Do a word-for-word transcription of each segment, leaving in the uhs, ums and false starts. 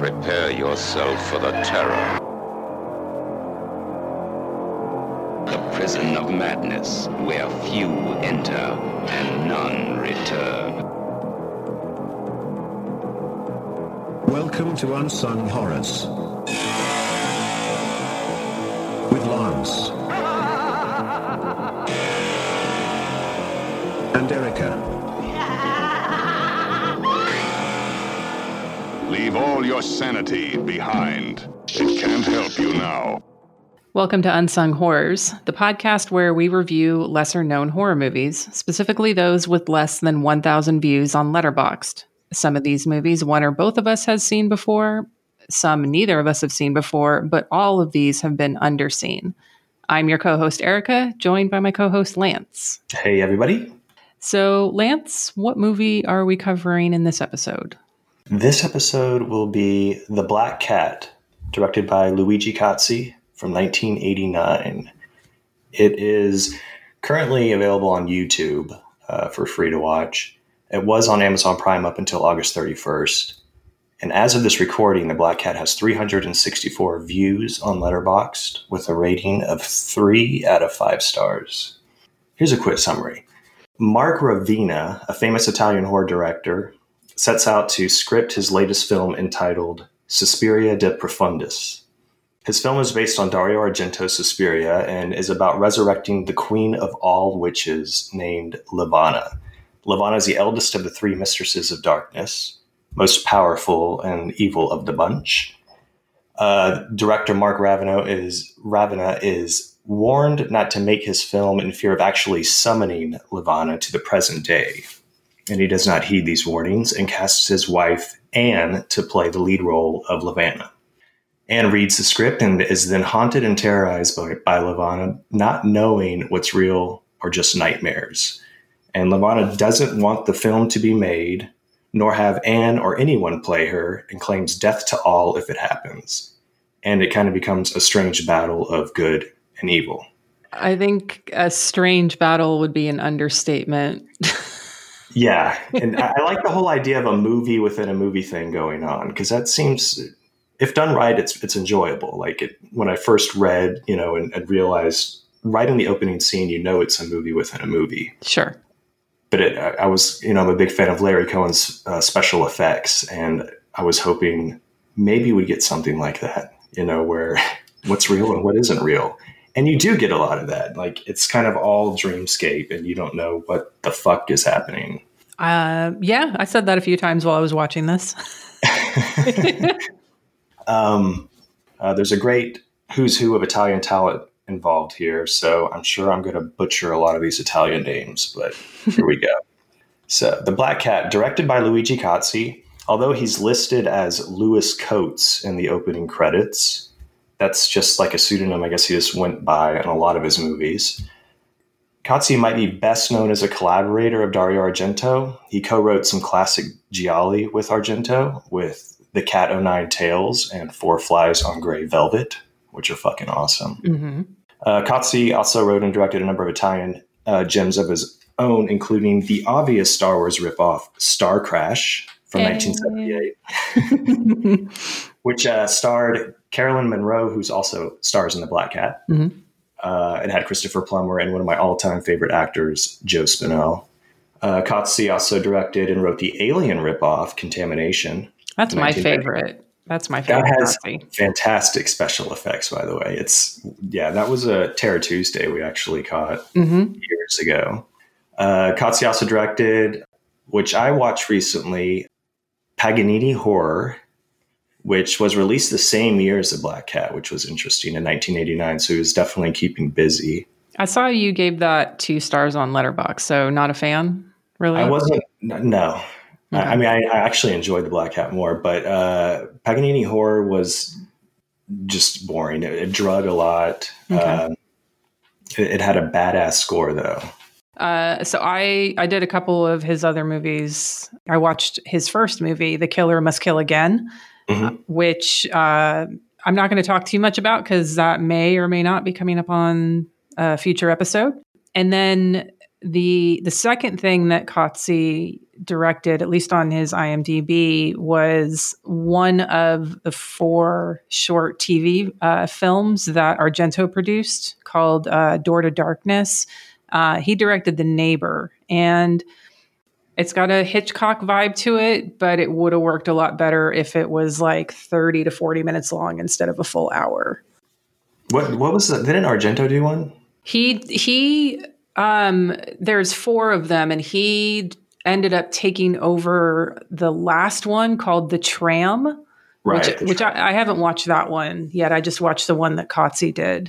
Prepare yourself for the terror. The prison of madness, where few enter and none return. Welcome to Unsung Horrors. With Lance. And Erica. Leave all your sanity behind. It can't help you now. Welcome to Unsung Horrors, the podcast where we review lesser-known horror movies, specifically those with less than one thousand views on Letterboxd. Some of these movies one or both of us has seen before, some neither of us have seen before, but all of these have been underseen. I'm your co-host Erica, joined by my co-host Lance. Hey, everybody. So, Lance, what movie are we covering in this episode? This episode will be The Black Cat, directed by Luigi Cozzi from nineteen eighty-nine. It is currently available on YouTube uh, for free to watch. It was on Amazon Prime up until August thirty-first. And as of this recording, The Black Cat has three hundred sixty-four views on Letterboxd with a rating of three out of five stars. Here's a quick summary. Mark Ravina, a famous Italian horror director, sets out to script his latest film entitled Suspiria de Profundis. His film is based on Dario Argento's Suspiria and is about resurrecting the queen of all witches named Levana. Levana is the eldest of the three mistresses of darkness, most powerful and evil of the bunch. Uh, director Mark Ravina is, Ravina is warned not to make his film in fear of actually summoning Levana to the present day. And he does not heed these warnings and casts his wife, Anne, to play the lead role of Levana. Anne reads the script and is then haunted and terrorized by, by Levana, not knowing what's real or just nightmares. And Levana doesn't want the film to be made, nor have Anne or anyone play her, and claims death to all if it happens. And it kind of becomes a strange battle of good and evil. I think a strange battle would be an understatement. Yeah, and I like the whole idea of a movie within a movie thing going on, because that seems, if done right, it's it's enjoyable. Like it, when I first read, you know, and, and realized right in the opening scene, you know, it's a movie within a movie. Sure. But it, I, I was, you know, I'm a big fan of Larry Cohen's uh, special effects, and I was hoping maybe we'd get something like that, you know, where what's real and what isn't real. And you do get a lot of that. Like, it's kind of all dreamscape, and you don't know what the fuck is happening. Uh, yeah, I said that a few times while I was watching this. um, uh, there's a great who's who of Italian talent involved here, so I'm sure I'm going to butcher a lot of these Italian names, but here we go. So, The Black Cat, directed by Luigi Cozzi, although he's listed as Louis Coates in the opening credits. That's just like a pseudonym, I guess he just went by in a lot of his movies. Cozzi might be best known as a collaborator of Dario Argento. He co-wrote some classic gialli with Argento, with The Cat O' Nine Tails and Four Flies on Grey Velvet, which are fucking awesome. Mm-hmm. Uh, Cozzi also wrote and directed a number of Italian uh, gems of his own, including the obvious Star Wars ripoff Star Crash from hey. nineteen seventy-eight, which uh, starred Carolyn Monroe, who's also stars in The Black Cat. Mm-hmm. Uh, it had Christopher Plummer and one of my all-time favorite actors, Joe Spinell. Uh, Cozzi also directed and wrote the Alien ripoff, Contamination. That's my favorite. That's my favorite. That has Cozzi. Fantastic special effects, by the way. It's yeah, that was a Terror Tuesday we actually caught mm-hmm. years ago. Uh, Cozzi also directed, which I watched recently, Paganini Horror, which was released the same year as The Black Cat, which was interesting, in nineteen eighty-nine. So he was definitely keeping busy. I saw you gave that two stars on Letterboxd, so not a fan, really? I wasn't, no. Okay. I, I mean, I, I actually enjoyed The Black Cat more, but uh, Paganini Horror was just boring. It, it drug a lot. Okay. Um, it, it had a badass score, though. Uh, so I, I did a couple of his other movies. I watched his first movie, The Killer Must Kill Again, mm-hmm. uh, which uh, I'm not going to talk too much about because that may or may not be coming up on a future episode. And then The the second thing that Kotze directed, at least on his IMDb, was one of the four short T V uh, films that Argento produced called uh, Door to Darkness. Uh, he directed The Neighbor, and it's got a Hitchcock vibe to it, but it would have worked a lot better if it was like thirty to forty minutes long instead of a full hour. What what was that? Didn't Argento do one? He he. Um, there's four of them, and he ended up taking over the last one called The Tram, Right. which, which I, I haven't watched that one yet. I just watched the one that Kotze did.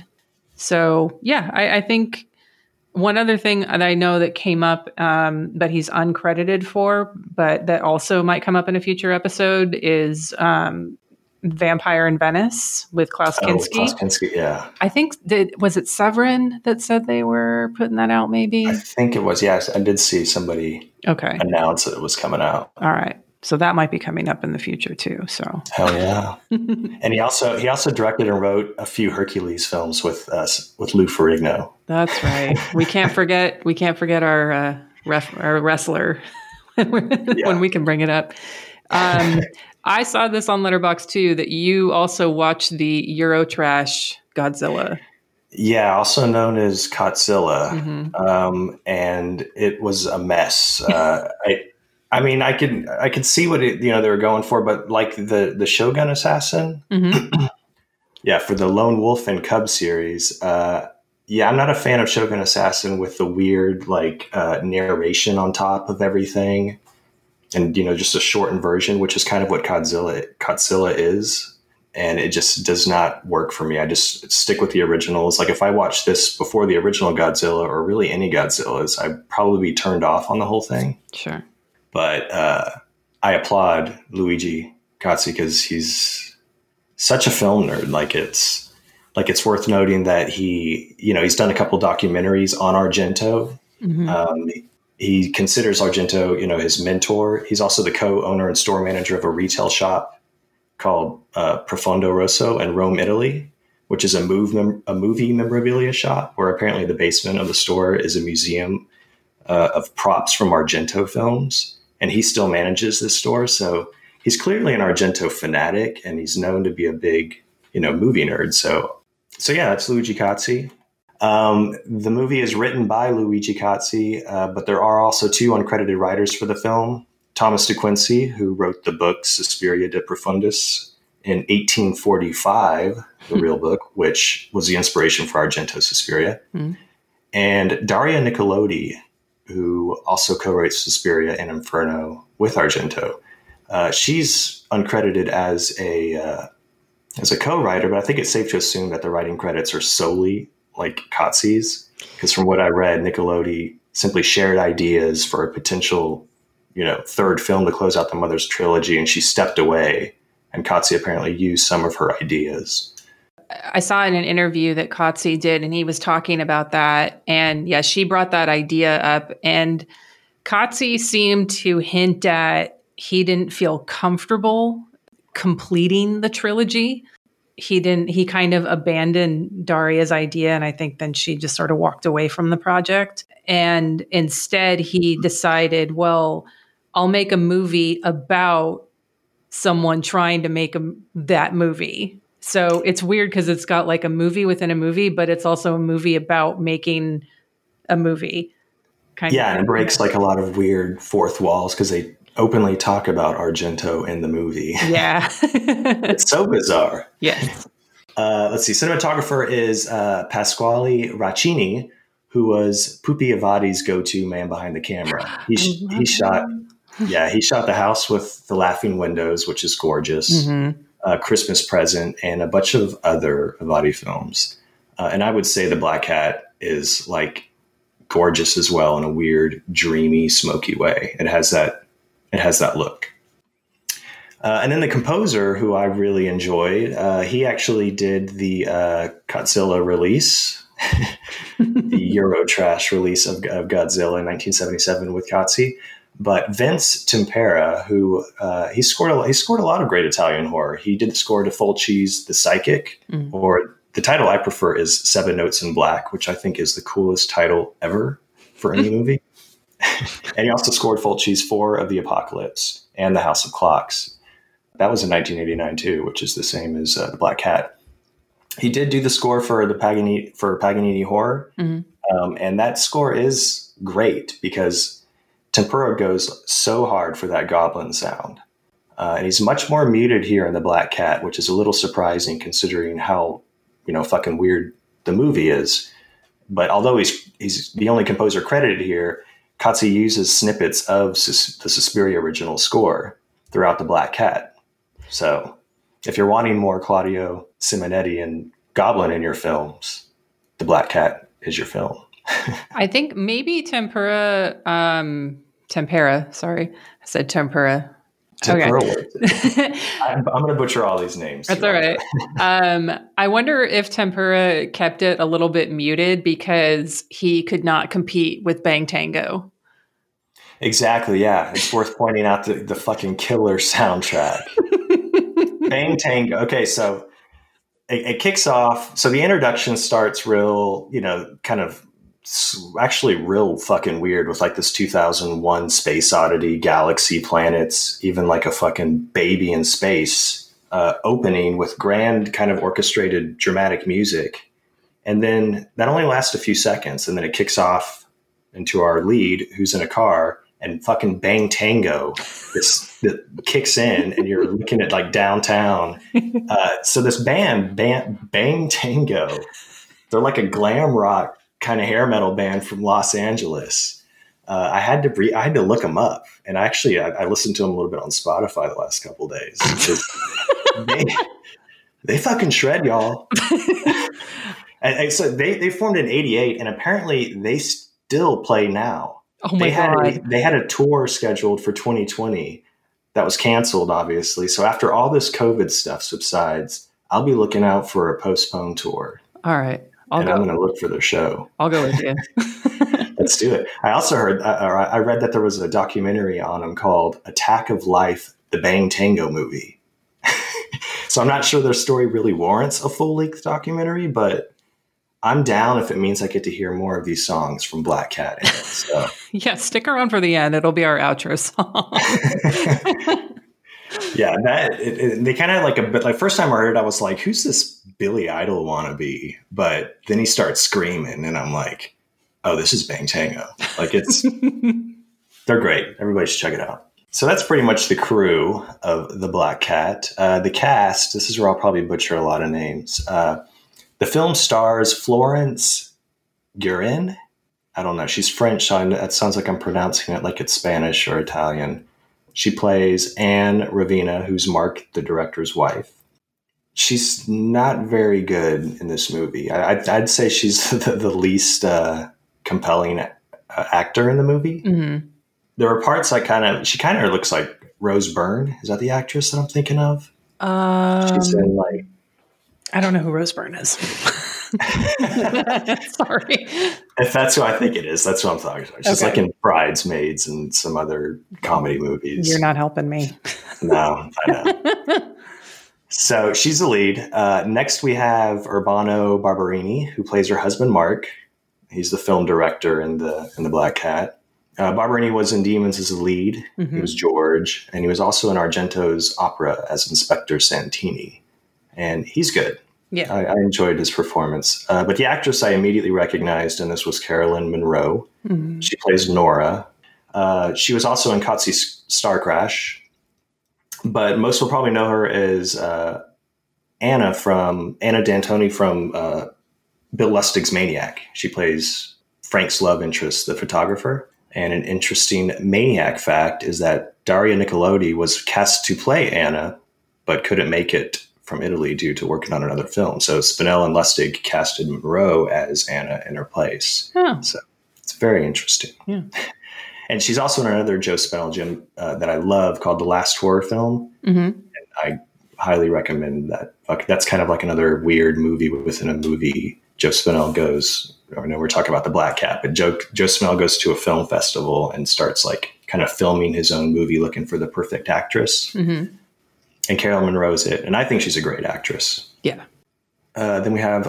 So yeah, I, I think one other thing that I know that came up um, that he's uncredited for, but that also might come up in a future episode is um, Vampire in Venice with Klaus Oh, Kinski. Klaus Kinski, yeah. I think that was it Severin that said they were putting that out. Maybe I think it was. Yes, I did see somebody okay. announce that it was coming out. All right. So that might be coming up in the future too. So Hell yeah! And he also he also directed and wrote a few Hercules films with us with Lou Ferrigno. that's right. We can't forget. We can't forget our uh, ref, our wrestler when Yeah. we can bring it up. Um, I saw this on Letterboxd too. That you also watched the Eurotrash Godzilla. Yeah, also known as Godzilla, Mm-hmm. um, and it was a mess. Uh, I, I mean, I could I could see what it, you know they were going for, but like the the Shogun Assassin, Mm-hmm. yeah, for the Lone Wolf and Cub series. Uh, yeah, I'm not a fan of Shogun Assassin with the weird like uh, narration on top of everything, and you know just a shortened version, which is kind of what Godzilla Godzilla is. And it just does not work for me. I just stick with the originals. Like if I watched this before the original Godzilla or really any Godzillas, I'd probably be turned off on the whole thing. Sure. But uh, I applaud Luigi Kotze because he's such a film nerd. Like it's like it's worth noting that he, you know, he's done a couple documentaries on Argento. Mm-hmm. Um, he considers Argento, you know, his mentor. He's also the co-owner and store manager of a retail shop called uh, Profondo Rosso in Rome, Italy, which is a, move mem- a movie memorabilia shop where apparently the basement of the store is a museum uh, of props from Argento films. And he still manages this store. So he's clearly an Argento fanatic, and he's known to be a big, you know, movie nerd. So, so yeah, that's Luigi Kotze. Um, the movie is written by Luigi Kotze, uh, but there are also two uncredited writers for the film. Thomas de Quincey, who wrote the book Suspiria de Profundis in eighteen forty-five, the real book, which was the inspiration for Argento's Suspiria. Mm. And Daria Nicolodi, who also co-writes Suspiria and Inferno with Argento. Uh, she's uncredited as a uh, as a co-writer, but I think it's safe to assume that the writing credits are solely like Kotze's, because from what I read, Nicolodi simply shared ideas for a potential, you know, third film to close out the Mother's trilogy, and she stepped away, and Kotze apparently used some of her ideas. I saw in an interview that Kotze did, and he was talking about that. And yeah, she brought that idea up, and Kotze seemed to hint at he didn't feel comfortable completing the trilogy. He didn't, he kind of abandoned Daria's idea. And I think then she just sort of walked away from the project. And instead he decided, well, I'll make a movie about someone trying to make a, that movie. So it's weird because it's got like a movie within a movie, but it's also a movie about making a movie. Kind yeah, of. And it breaks like a lot of weird fourth walls because they openly talk about Argento in the movie. Yeah. It's so bizarre. Yes. Uh, let's see. Cinematographer is uh, Pasquale Raccini, who was Pupi Avati's go-to man behind the camera. He, sh- he shot, yeah, he shot The House with the Laughing Windows, which is gorgeous, mm-hmm. uh, Christmas Present, and a bunch of other Avati films. Uh, and I would say The Black Cat is like gorgeous as well in a weird, dreamy, smoky way. It has that. It has that look. Uh, and then the composer, who I really enjoyed, uh, he actually did the uh, Godzilla release, the Eurotrash release of, of Godzilla in nineteen seventy-seven with Kotze. But Vince Tempera, who uh, he scored a, he scored a lot of great Italian horror. He did score to Fulci's The Psychic, mm. or the title I prefer is Seven Notes in Black, which I think is the coolest title ever. for any movie. And he also scored Fulci's Four of the Apocalypse and The House of Clocks. That was in nineteen eighty-nine too, which is the same as uh, The Black Cat. He did do the score for the Paganini for Paganini Horror, mm-hmm. um, and that score is great because Tempura goes so hard for that goblin sound, uh, and he's much more muted here in The Black Cat, which is a little surprising considering how you know fucking weird the movie is. But although he's he's the only composer credited here, Qatsi uses snippets of Sus- the Suspiria original score throughout The Black Cat. So if you're wanting more Claudio Simonetti and Goblin in your films, The Black Cat is your film. I think maybe Tempura, um, Tempera, sorry. I said Tempura. Tempura. Okay. I'm, I'm going to butcher all these names. That's all right. um, I wonder if Tempura kept it a little bit muted because he could not compete with Bang Tango. Exactly, yeah. It's worth pointing out the, the fucking killer soundtrack. Bang Tango. Okay, so it, it kicks off. So the introduction starts real, you know, kind of actually real fucking weird with like this two thousand one space oddity, galaxy, planets, even like a fucking baby in space uh, opening with grand kind of orchestrated dramatic music. And then that only lasts a few seconds. And then it kicks off into our lead who's in a car. And fucking Bang Tango, this that kicks in, and you're looking at like downtown. Uh, so this band, band, Bang Tango, they're like a glam rock kind of hair metal band from Los Angeles. Uh, I had to re- I had to look them up, and actually I, I listened to them a little bit on Spotify the last couple of days. they, they fucking shred, y'all. and, and so they they formed in eighty-eight, and apparently they still play now. Oh my they had God. A, they had a tour scheduled for twenty twenty that was canceled, obviously. So after all this COVID stuff subsides, I'll be looking out for a postponed tour. All right. I'll and go. I'm going to look for their show. I'll go with you. Let's do it. I also heard, or I read that there was a documentary on them called Attack of Life, the Bang Tango movie. So I'm not sure their story really warrants a full-length documentary, but I'm down if it means I get to hear more of these songs from Black Cat. So. Yeah, stick around for the end. It'll be our outro song. Yeah, that it, it, they kind of like a bit like first time I heard it, I was like, "Who's this Billy Idol wannabe?" But then he starts screaming, and I'm like, "Oh, this is Bang Tango!" Like it's they're great. Everybody should check it out. So that's pretty much the crew of the Black Cat. Uh, the cast. This is where I'll probably butcher a lot of names. Uh, The film stars Florence Guerin. I don't know. She's French. So that sounds like I'm pronouncing it like it's Spanish or Italian. She plays Anne Ravina, who's Mark, the director's wife. She's not very good in this movie. I, I'd, I'd say she's the, the least uh, compelling uh, actor in the movie. Mm-hmm. There are parts I kind of, she kind of looks like Rose Byrne. Is that the actress that I'm thinking of? Um, She's in like, I don't know who Rose Byrne is. Sorry. If that's who I think it is, that's what I'm talking about. She's okay. Like in Bridesmaids and some other comedy movies. You're not helping me. No, I know. So she's the lead. Uh, next we have Urbano Barberini, who plays her husband, Mark. He's the film director in the in the Black Cat. Uh, Barberini was in Demons as a lead. Mm-hmm. He was George. And he was also in Argento's opera as Inspector Santini. And he's good. Yeah, I, I enjoyed his performance. Uh, but the actress I immediately recognized, and this was Carolyn Monroe. Mm-hmm. She plays Nora. Uh, she was also in Qatsi Star Crash. But most will probably know her as uh, Anna from Anna D'Antoni from uh, Bill Lustig's Maniac. She plays Frank's love interest, the photographer. And an interesting Maniac fact is that Daria Nicolodi was cast to play Anna, but couldn't make it from Italy due to working on another film. So Spinell and Lustig casted Monroe as Anna in her place. Oh. So it's very interesting. Yeah. And she's also in another Joe Spinell gym uh, that I love called The Last Horror Film. Mm-hmm. And I highly recommend that. That's kind of like another weird movie within a movie. Joe Spinell goes, I know we're talking about The Black Cat, but Joe, Joe Spinell goes to a film festival and starts like kind of filming his own movie looking for the perfect actress. Mm-hmm. And Carolyn Monroe's it. And I think she's a great actress. Yeah. Uh, then we have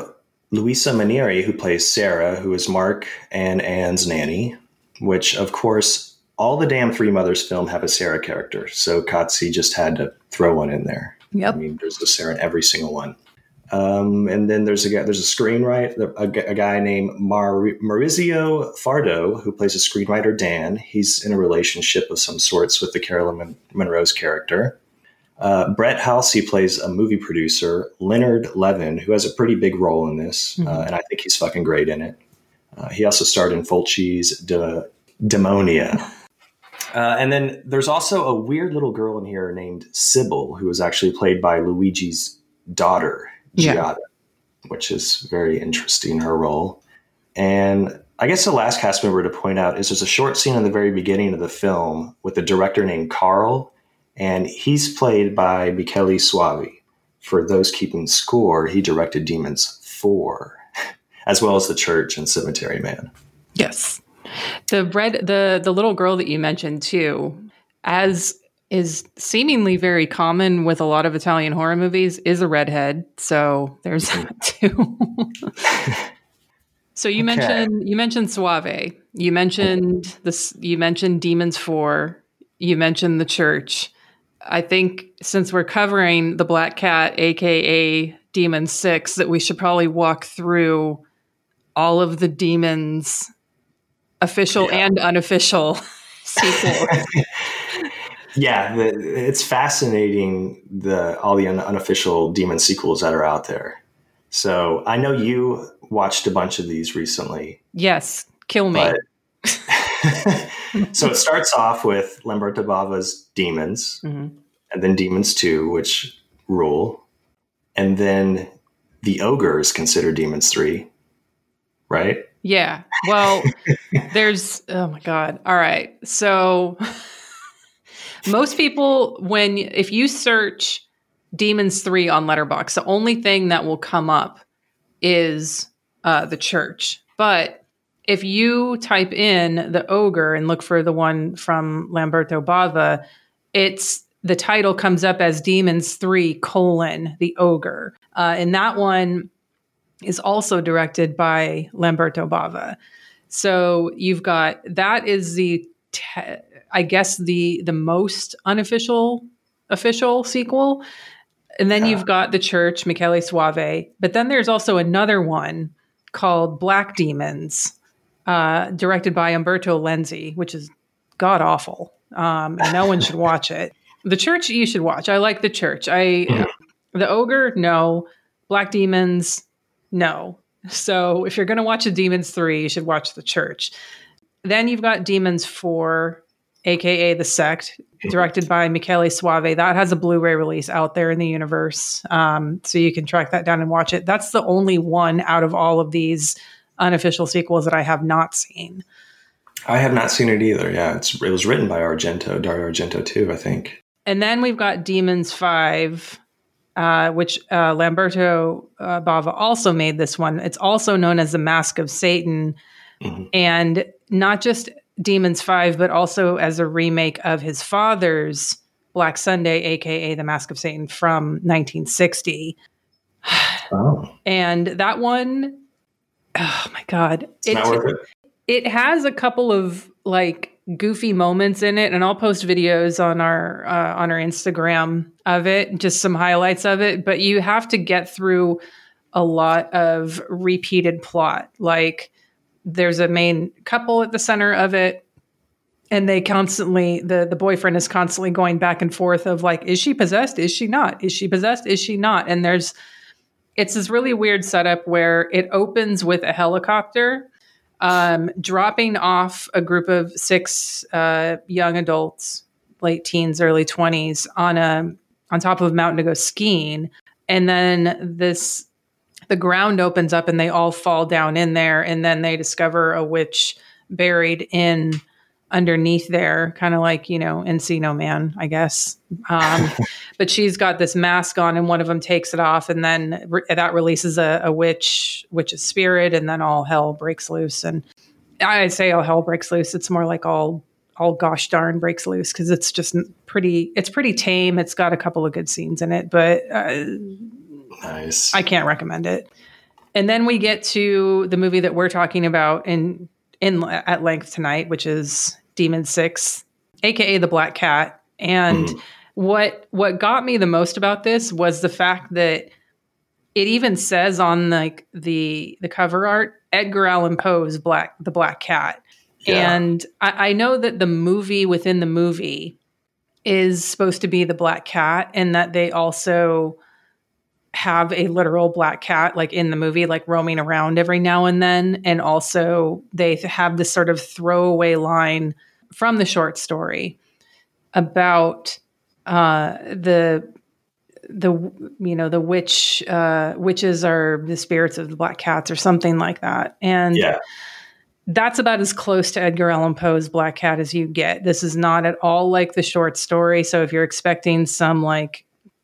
Luisa Manieri, who plays Sarah, who is Mark and Anne's nanny, which, of course, all the damn Three Mothers film have a Sarah character. So Qatsi just had to throw one in there. Yep. I mean, there's a Sarah in every single one. Um, and then there's a guy, there's a screenwriter, a, a guy named Mar- Maurizio Fardo, who plays a screenwriter, Dan. He's in a relationship of some sorts with the Carolyn Mon- Monroe's character. Uh, Brett Halsey plays a movie producer, Leonard Levin, who has a pretty big role in this. Mm-hmm. Uh, and I think he's fucking great in it. Uh, he also starred in Fulci's De- Demonia. Uh, and then there's also a weird little girl in here named Sybil, who was actually played by Luigi's daughter, Giada, yeah. which is very interesting, her role. And I guess the last cast member to point out is there's a short scene in the very beginning of the film with a director named Carl, and he's played by Michele Soavi. For those keeping score, he directed Demons four, as well as The Church and Cemetery Man. Yes. The red, the the little girl that you mentioned too, as is seemingly very common with a lot of Italian horror movies, is a redhead. So there's that too. So you okay. mentioned you mentioned Soavi. You mentioned this. You mentioned Demons four. You mentioned The Church. I think since we're covering The Black Cat, aka Demons six, that we should probably walk through all of the Demons official yeah. and unofficial sequels. Yeah, the, it's fascinating, the all the un, unofficial Demon sequels that are out there. So I know you watched a bunch of these recently. Yes, kill me. So it starts off with Lamberto Bava's Demons, mm-hmm. and then Demons two, which rule. And then The Ogre is considered Demons three, right? Yeah. Well, there's, oh my God. All right. So most people, when, if you search Demons three on Letterboxd, the only thing that will come up is uh, The Church. But if you type in The Ogre and look for the one from Lamberto Bava, it's, the title comes up as Demons three colon The Ogre. Uh, and that one is also directed by Lamberto Bava. So you've got, that is the, te- I guess the the most unofficial official sequel. And then yeah. you've got The Church, Michele Soavi. But then there's also another one called Black Demons, uh, directed by Umberto Lenzi, which is god awful. Um, and no one should watch it. The Church, you should watch. I like The Church. I mm. The Ogre, no. Black Demons, no. So if you're going to watch a Demons three, you should watch The Church. Then you've got Demons four, a k a. The Sect, directed by Michele Soavi. That has a Blu-ray release out there in the universe. Um, so you can track that down and watch it. That's the only one out of all of these unofficial sequels that I have not seen. I have not seen it either. Yeah, it's, it was written by Argento, Dario Argento too, I think. And then we've got Demons five, Uh, which uh, Lamberto uh, Bava also made this one. It's also known as The Mask of Satan. Mm-hmm. And not just Demons five, but also as a remake of his father's Black Sunday, a k a. The Mask of Satan from nineteen sixty. Oh. And that one, oh my God. It's it, not worth it. It has a couple of like goofy moments in it, and I'll post videos on our uh, on our Instagram of it, just some highlights of it. But you have to get through a lot of repeated plot. Like there's a main couple at the center of it, and they constantly the the boyfriend is constantly going back and forth of like, is she possessed? Is she not? Is she possessed? Is she not? And there's it's this really weird setup where it opens with a helicopter Um, dropping off a group of six uh, young adults, late teens, early twenties, on a on top of a mountain to go skiing, and then this the ground opens up and they all fall down in there, and then they discover a witch buried in underneath there, kind of like, you know, Encino Man, I guess. Um, but she's got this mask on, and one of them takes it off, and then re- that releases a, a witch, witch's spirit, and then all hell breaks loose. And I'd say all hell breaks loose. It's more like all, all gosh darn breaks loose, because it's just pretty. It's pretty tame. It's got a couple of good scenes in it, but uh, nice. I can't recommend it. And then we get to the movie that we're talking about in in at length tonight, which is Demon Six, aka The Black Cat. And mm. what what got me the most about this was the fact that it even says on like the the cover art, Edgar Allan Poe's Black the Black Cat. Yeah. And I, I know that the movie within the movie is supposed to be the Black Cat, and that they also have a literal black cat like in the movie, like roaming around every now and then. And also they have this sort of throwaway line from the short story about uh, the, the, you know, the witch, uh, witches are the spirits of the black cats or something like that. And yeah. That's about as close to Edgar Allan Poe's Black Cat as you get. This is not at all like the short story. So if you're expecting some like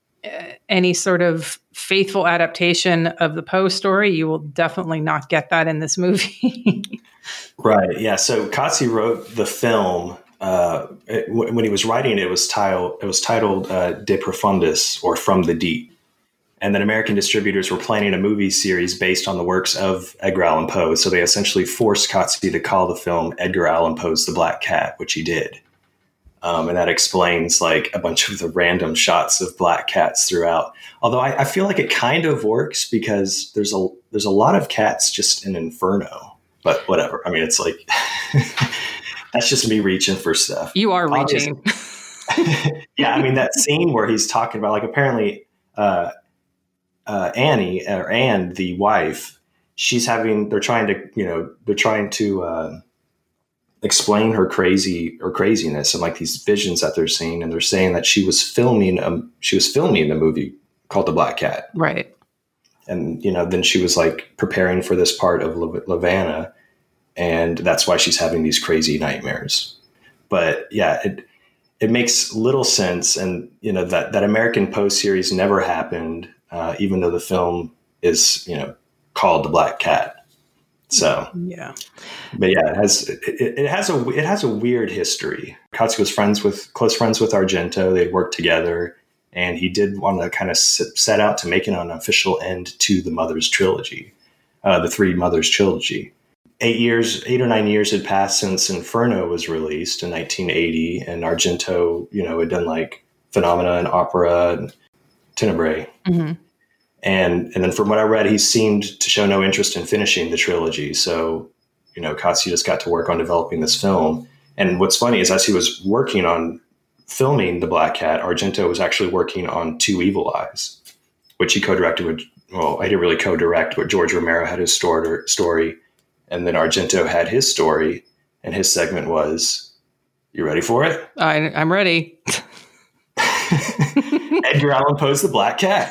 any sort of faithful adaptation of the Poe story, you will definitely not get that in this movie. Right. Yeah. So Qatsi wrote the film. Uh, it, when he was writing it, it was titled it was titled uh, De Profundis, or From the Deep. And then American distributors were planning a movie series based on the works of Edgar Allan Poe. So they essentially forced Qatsi to call the film Edgar Allan Poe's The Black Cat, which he did. Um, and that explains like a bunch of the random shots of black cats throughout. Although I, I feel like it kind of works because there's a there's a lot of cats just in Inferno. But whatever. I mean, it's like that's just me reaching for stuff. You are reaching. Yeah, I mean that scene where he's talking about like apparently uh, uh, Annie or Anne, the wife, she's having. They're trying to you know they're trying to. Uh, explain her crazy or craziness and like these visions that they're seeing. And they're saying that she was filming, um, she was filming the movie called The Black Cat. Right. And, you know, then she was like preparing for this part of Lavanna, and that's why she's having these crazy nightmares. But yeah, it, it makes little sense. And, you know, that, that American Poe series never happened, uh, even though the film is, you know, called The Black Cat. So yeah, but yeah, it has it, it has a it has a weird history. Qatsi was friends with close friends with Argento. They worked together, and he did want to kind of set out to make an unofficial end to the Mothers trilogy, uh, the Three Mothers trilogy. Eight years, eight or nine years had passed since Inferno was released in nineteen eighty, and Argento, you know, had done like Phenomena and Opera and Tenebrae. Mm-hmm. And and then from what I read, he seemed to show no interest in finishing the trilogy. So, you know, Qatsi just got to work on developing this film. And what's funny is as he was working on filming The Black Cat, Argento was actually working on Two Evil Eyes, which he co-directed with, well, I didn't really co-direct, but George Romero had his story. And then Argento had his story, and his segment was, you ready for it? I, I'm ready. Edgar Allan Poe's The Black Cat.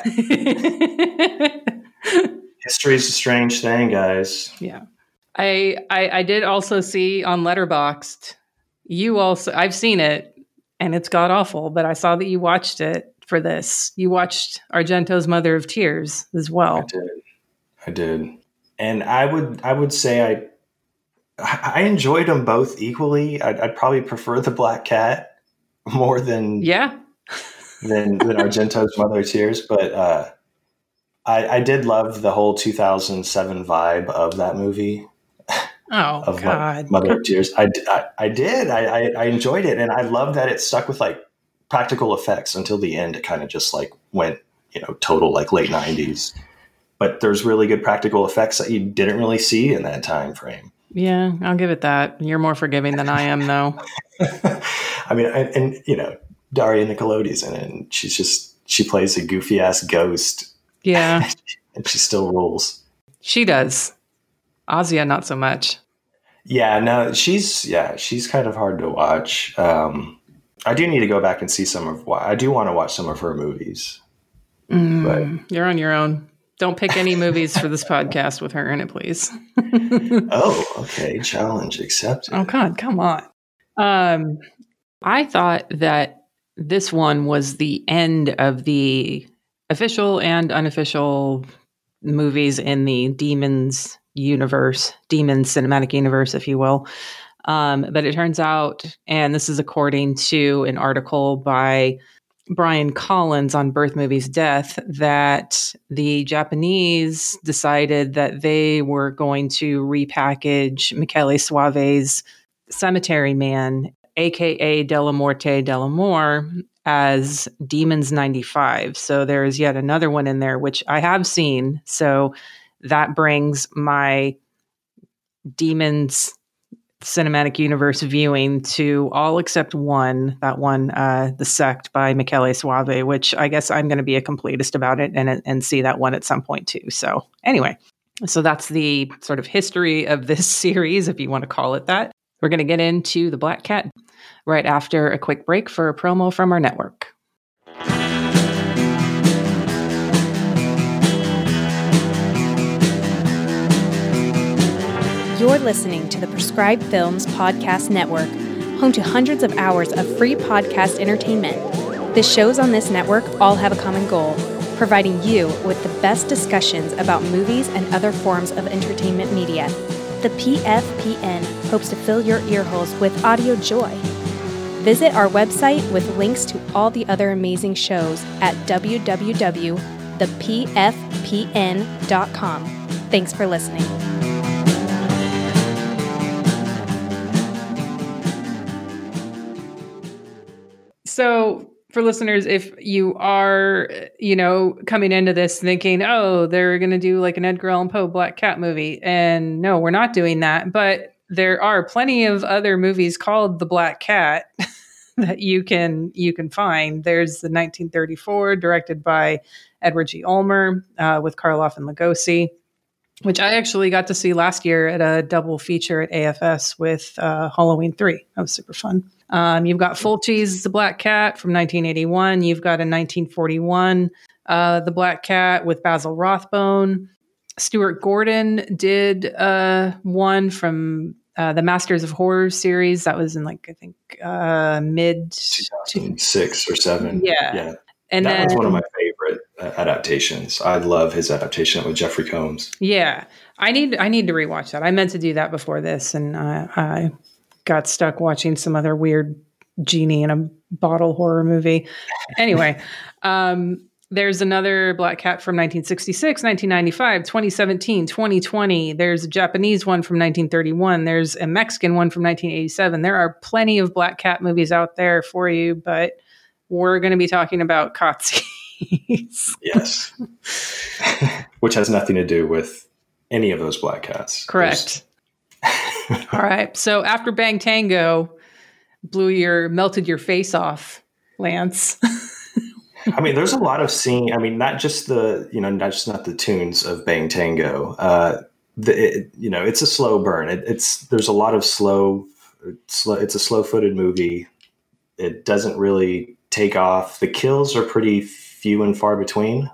History is a strange thing, guys. Yeah. I, I I did also see on Letterboxd, you also, I've seen it, and it's god awful, but I saw that you watched it for this. You watched Argento's Mother of Tears as well. I did. I did. And I would I would say I I enjoyed them both equally. I'd, I'd probably prefer The Black Cat more than yeah. than, than Argento's Mother of Tears, but uh, I, I did love the whole two thousand seven vibe of that movie. Oh, of God. Mother of Tears. I, I, I did. I, I, I enjoyed it, and I love that it stuck with like practical effects until the end. It kind of just like went, you know, total like late nineties. But there's really good practical effects that you didn't really see in that time frame. Yeah, I'll give it that. You're more forgiving than I am, though. I mean, and, and you know, Daria Nicolodi's in it, and she's just, she plays a goofy ass ghost. Yeah. And she still rules. She does. Asia, not so much. Yeah, no, she's, yeah, she's kind of hard to watch. Um, I do need to go back and see some of, I do want to watch some of her movies. Mm, but you're on your own. Don't pick any movies for this podcast with her in it, please. Oh, okay. Challenge accepted. Oh, God, come on. Um, I thought that this one was the end of the official and unofficial movies in the Demons universe, Demons cinematic universe, if you will. Um, but it turns out, and this is according to an article by Brian Collins on Birth Movies Death that the Japanese decided that they were going to repackage Michele Soave's Cemetery Man, aka Della Morte Dell'Amore, as Demons ninety-five. So there's yet another one in there, which I have seen. So that brings my Demons cinematic universe viewing to all except one, that one, uh, The Sect by Michele Soave, which I guess I'm going to be a completist about it and, and see that one at some point too. So anyway, so that's the sort of history of this series, if you want to call it that. We're going to get into The Black Cat right after a quick break for a promo from our network. You're listening to the Prescribed Films Podcast Network, home to hundreds of hours of free podcast entertainment. The shows on this network all have a common goal, providing you with the best discussions about movies and other forms of entertainment media. The P F P N hopes to fill your earholes with audio joy. Visit our website with links to all the other amazing shows at w w w dot the p f p n dot com. Thanks for listening. So for listeners, if you are, you know, coming into this thinking, oh, they're going to do like an Edgar Allan Poe Black Cat movie. And no, we're not doing that. But there are plenty of other movies called The Black Cat that you can you can find. There's the nineteen thirty-four, directed by Edward G. Ulmer, uh, with Karloff and Lugosi, which I actually got to see last year at a double feature at A F S with uh, Halloween three. That was super fun. Um, you've got Fulci's The Black Cat from nineteen eighty-one. You've got a nineteen forty-one, uh, The Black Cat with Basil Rathbone. Stuart Gordon did uh, one from uh, the Masters of Horror series. That was in like, I think, uh, mid two thousand six or seven. Yeah. yeah. And that then, was one of my favorite uh, adaptations. I love his adaptation with Jeffrey Combs. Yeah. I need, I need to rewatch that. I meant to do that before this, and uh, I got stuck watching some other weird genie in a bottle horror movie. Anyway, um, there's another Black Cat from nineteen sixty-six, nineteen ninety-five, twenty seventeen, twenty twenty. There's a Japanese one from nineteen thirty-one. There's a Mexican one from nineteen eighty-seven. There are plenty of Black Cat movies out there for you, but we're going to be talking about Kotzies. Yes. Which has nothing to do with any of those Black Cats. Correct. All right. So after Bang Tango blew your, melted your face off, Lance. I mean, there's a lot of scene. I mean, not just the, you know, not just not the tunes of Bang Tango. Uh, the, it, you know, it's a slow burn. It, it's, there's a lot of slow, slow, it's a slow footed movie. It doesn't really take off. The kills are pretty few and far between,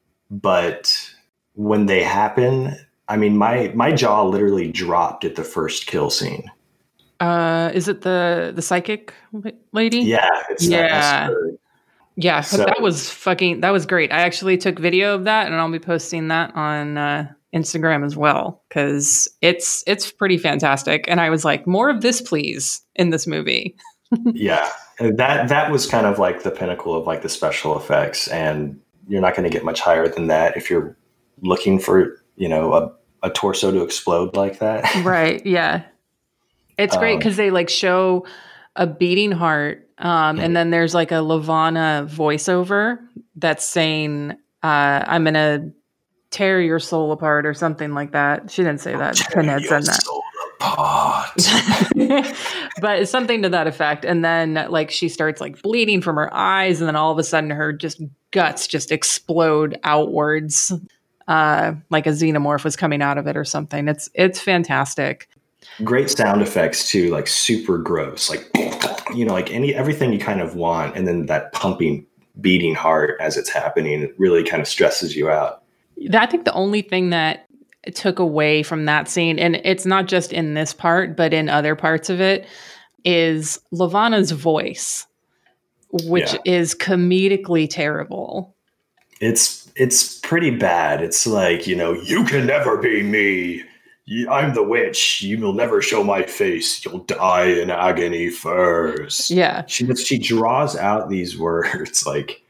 but when they happen, I mean, my, my jaw literally dropped at the first kill scene. Uh, is it the, the psychic lady? Yeah. It's yeah. That yeah. So, that was fucking, that was great. I actually took video of that, and I'll be posting that on uh, Instagram as well, because it's, it's pretty fantastic. And I was like, more of this, please, in this movie. Yeah. That, that was kind of like the pinnacle of like the special effects, and you're not going to get much higher than that if you're looking for, you know, a, a torso to explode like that. Right. Yeah. It's great because um, they like show a beating heart. Um, and then there's like a Lavana voiceover that's saying, uh, I'm going to tear your soul apart or something like that. She didn't say that. Pinhead said that. Soul apart. But it's something to that effect. And then like she starts like bleeding from her eyes, and then all of a sudden her just guts just explode outwards. Uh, like a xenomorph was coming out of it or something. It's, it's fantastic. Great sound effects too, like super gross, like, you know, like any, everything you kind of want. And then that pumping, beating heart as it's happening, it really kind of stresses you out. I think the only thing that took away from that scene, and it's not just in this part, but in other parts of it, is Lavana's voice, which yeah. is comedically terrible. It's, it's pretty bad. It's like, you know, you can never be me. I'm the witch. You will never show my face. You'll die in agony first. Yeah. She just, she draws out these words like,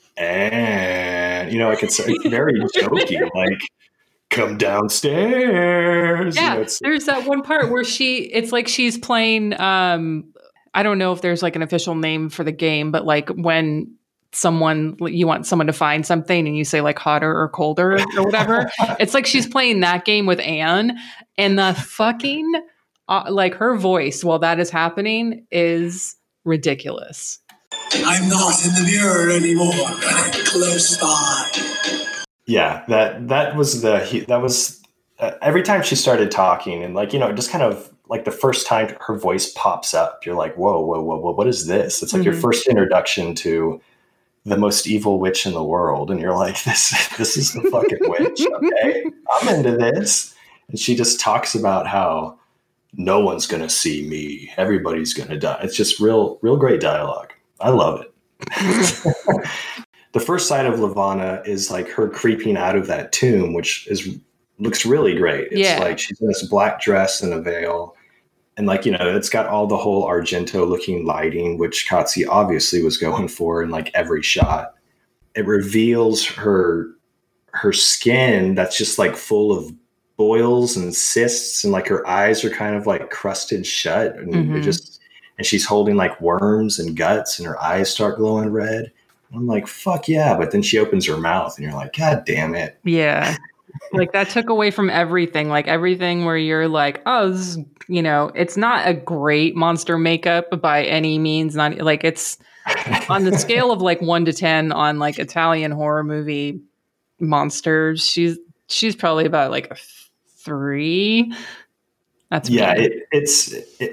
and, you know, like it's, it's very jokey, like, come downstairs. Yeah. You know, it's, there's that one part where she, it's like she's playing, um, I don't know if there's like an official name for the game, but like when someone, you want someone to find something and you say like hotter or colder or whatever, it's like she's playing that game with Anne, and the fucking, uh, like her voice while that is happening is ridiculous. I'm not in the mirror anymore. Close by. Yeah, that, that was the, that was, uh, every time she started talking and like, you know, just kind of, like the first time her voice pops up, you're like, whoa, whoa, whoa, whoa, what is this? It's like mm-hmm. your first introduction to the most evil witch in the world. And you're like, this, this is the fucking witch. Okay, I'm into this. And she just talks about how no one's going to see me. Everybody's going to die. It's just real, real great dialogue. I love it. The first sight of Levana is like her creeping out of that tomb, which is looks really great. It's yeah. like she's in this black dress and a veil. And like, you know, it's got all the whole Argento looking lighting, which Qatsi obviously was going for in like every shot. It reveals her her skin that's just like full of boils and cysts, and like her eyes are kind of like crusted shut. And mm-hmm. it just and she's holding like worms and guts, and her eyes start glowing red. I'm like, fuck yeah. But then she opens her mouth and you're like, God damn it. Yeah. Like that took away from everything, like everything where you're like, oh, this is, you know, it's not a great monster makeup by any means. Not like it's on the scale of like one to ten on like Italian horror movie monsters. She's, she's probably about like a three. That's yeah, it, it's it,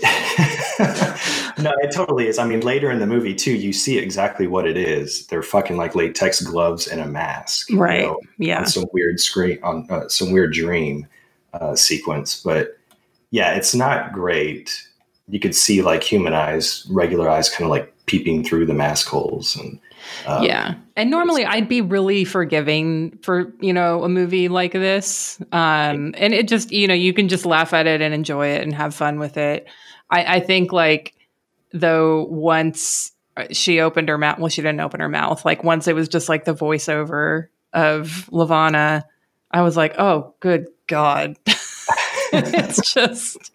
no, it totally is. I mean, later in the movie too, you see exactly what it is. They're fucking like latex gloves and a mask, right? You know, yeah, on some weird screen on uh, some weird dream uh, sequence, but yeah, it's not great. You could see like human eyes, regular eyes, kind of like peeping through the mask holes, and um, yeah. And normally I'd be really forgiving for, you know, a movie like this. Um, and it just, you know, you can just laugh at it and enjoy it and have fun with it. I, I think like, though, once she opened her mouth, well, she didn't open her mouth. Like once it was just like the voiceover of Levana, I was like, oh, good God. It's just,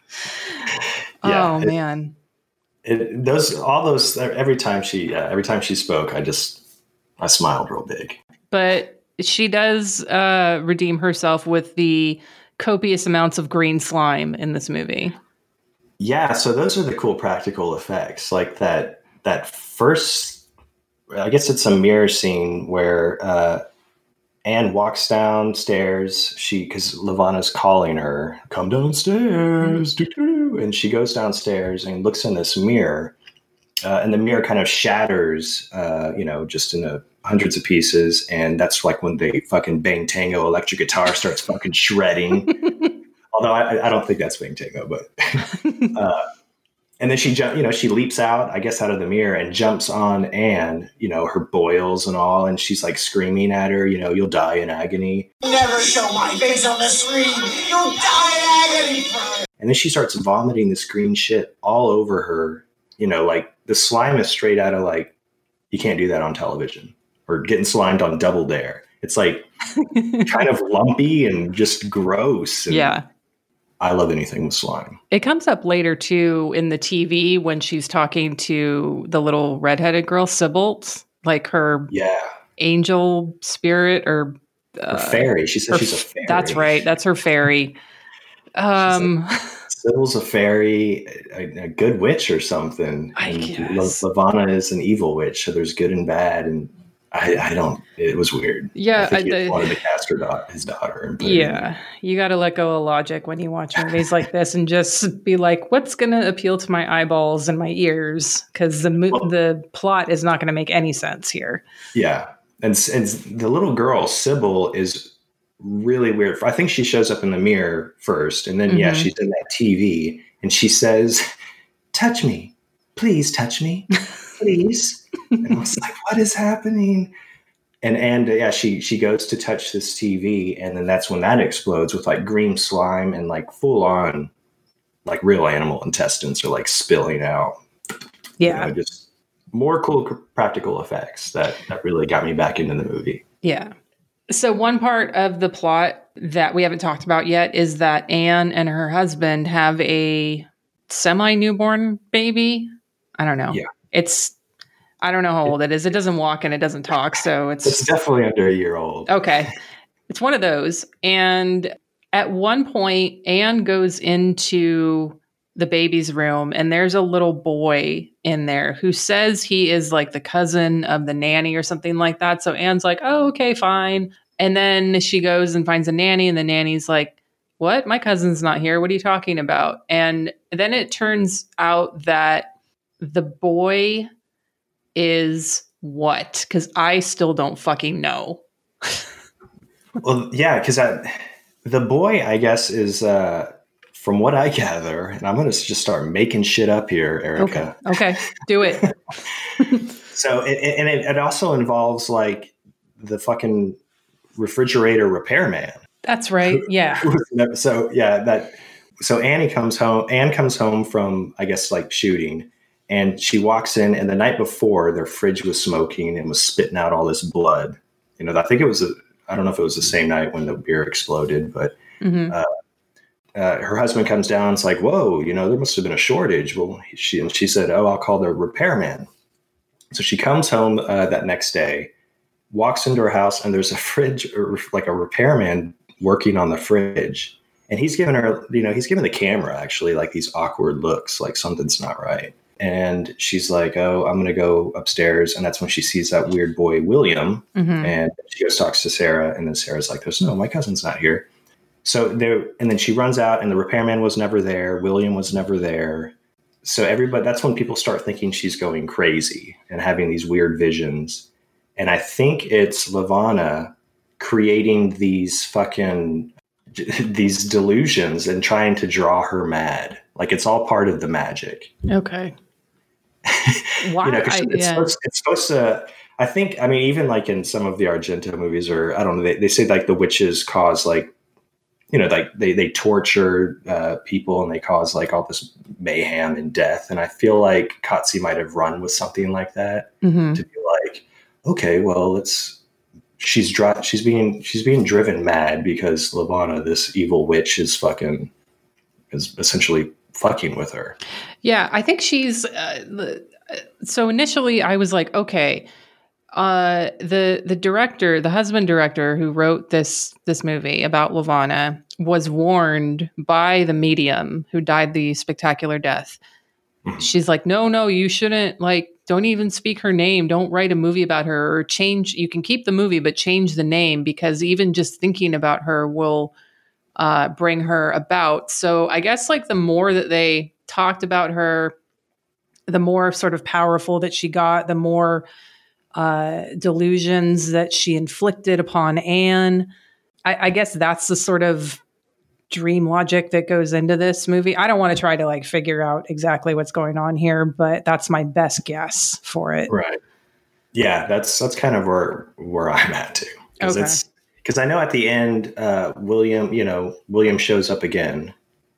yeah, oh it, man. It, those, all those, every time she, uh, every time she spoke, I just, I smiled real big. But she does uh, redeem herself with the copious amounts of green slime in this movie. Yeah, so those are the cool practical effects. Like that that first, I guess it's a mirror scene where uh, Anne walks downstairs. She, because Levana's calling her, come downstairs, mm-hmm. and she goes downstairs and looks in this mirror. Uh, and the mirror kind of shatters, uh, you know, just into hundreds of pieces. And that's like when the fucking Bang Tango electric guitar starts fucking shredding. Although I, I don't think that's Bang Tango, but. uh, and then she, ju- you know, she leaps out, I guess, out of the mirror and jumps on Anne, you know, her boils and all. And she's like screaming at her, you know, you'll die in agony. Never show my face on the screen. You'll die in agony. And then she starts vomiting this green shit all over her. You know, like the slime is straight out of like, you can't do that on television, or getting slimed on Double Dare. It's like kind of lumpy and just gross. And yeah. I love anything with slime. It comes up later too in the T V when she's talking to the little redheaded girl, Sybilt, like her yeah. angel spirit or uh, her fairy. She says she's a fairy. That's right. That's her fairy. Um, Sybil's a fairy, a, a good witch or something. I and guess. Le- Levana is an evil witch, so there's good and bad. And I, I don't. It was weird. Yeah, I think I, he the, wanted to cast her da- his daughter. And yeah, you got to let go of logic when you watch movies like this, and just be like, "What's going to appeal to my eyeballs and my ears?" Because the mo- well, the plot is not going to make any sense here. Yeah, and and the little girl Sybil is really weird. I think she shows up in the mirror first, and then mm-hmm. yeah, she's in that T V, and she says, "Touch me, please touch me, please." And I was like, "What is happening?" And and yeah, she she goes to touch this T V, and then that's when that explodes with like green slime and like full on like real animal intestines are like spilling out. Yeah, you know, just more cool practical effects that that really got me back into the movie. Yeah. So one part of the plot that we haven't talked about yet is that Anne and her husband have a semi newborn baby. I don't know. Yeah, it's. I don't know how old it is. It doesn't walk and it doesn't talk. So it's It's definitely under a year old. Okay. It's one of those. And at one point, Anne goes into the baby's room and there's a little boy in there who says he is like the cousin of the nanny or something like that. So Anne's like, oh, okay, fine. And then she goes and finds a nanny and the nanny's like, what? My cousin's not here. What are you talking about? And then it turns out that the boy is what? Because I still don't fucking know. Well, yeah, because the boy, I guess, is uh, from what I gather, and I'm going to just start making shit up here, Erica. Okay, okay. Do it. So, it, and it, it also involves like the fucking refrigerator repairman. That's right. Yeah. So yeah, that. So Annie comes home. Anne comes home from, I guess, like shooting. And she walks in, and the night before, their fridge was smoking and was spitting out all this blood. You know, I think it was, a, I don't know if it was the same night when the beer exploded, but mm-hmm. uh, uh, her husband comes down and it's like, whoa, you know, there must have been a shortage. Well, she, and she said, oh, I'll call the repairman. So she comes home uh, that next day, walks into her house, and there's a fridge, or like a repairman working on the fridge. And he's giving her, you know, he's giving the camera actually like these awkward looks, like something's not right. And she's like, oh, I'm going to go upstairs. And that's when she sees that weird boy, William. Mm-hmm. And she goes, talks to Sarah. And then Sarah's like, no, my cousin's not here. So there, and then she runs out and the repairman was never there. William was never there. So everybody, that's when people start thinking she's going crazy and having these weird visions. And I think it's Levana creating these fucking, these delusions and trying to draw her mad. Like it's all part of the magic. Okay. Why? You know, I, it's, yeah. supposed, it's supposed to, I think, I mean, even like in some of the Argento movies, or I don't know, they, they say like the witches cause like, you know, like they, they torture uh, people and they cause like all this mayhem and death. And I feel like Qatsi might have run with something like that mm-hmm. to be like, okay, well, it's, she's dri- she's being, she's being driven mad because Levana, this evil witch, is fucking, is essentially fucking with her. Yeah, I think she's uh, so initially I was like, okay, uh, the the director, the husband director who wrote this this movie about Levana was warned by the medium who died the spectacular death. Mm-hmm. She's like, no, no, you shouldn't, like, don't even speak her name. Don't write a movie about her, or change. You can keep the movie, but change the name, because even just thinking about her will uh, bring her about. So I guess like the more that they talked about her, the more sort of powerful that she got, the more uh, delusions that she inflicted upon Anne. I, I guess that's the sort of dream logic that goes into this movie. I don't want to try to like figure out exactly what's going on here, but that's my best guess for it. Right. Yeah, that's that's kind of where where I'm at too. Because okay. it's because I know at the end, uh, William, you know, William shows up again,